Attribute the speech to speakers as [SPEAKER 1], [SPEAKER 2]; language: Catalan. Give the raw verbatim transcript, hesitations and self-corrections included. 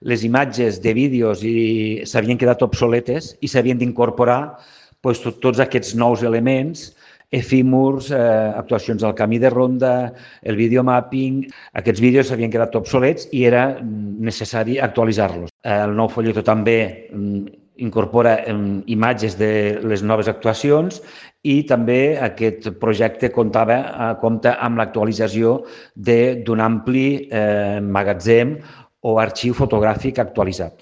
[SPEAKER 1] les imatges de vídeos i s'havien quedat obsoletes i s'havien d'incorporar doncs, tot, tots aquests nous elements efímors, eh, actuacions al camí de ronda, el videomapping. Aquests vídeos s'havien quedat obsolets i era necessari actualitzar-los. El nou folletó també incorpora imatges de les noves actuacions i també aquest projecte comptava, compta amb l'actualització d'un ampli eh, magatzem o arxiu fotogràfic actualitzat.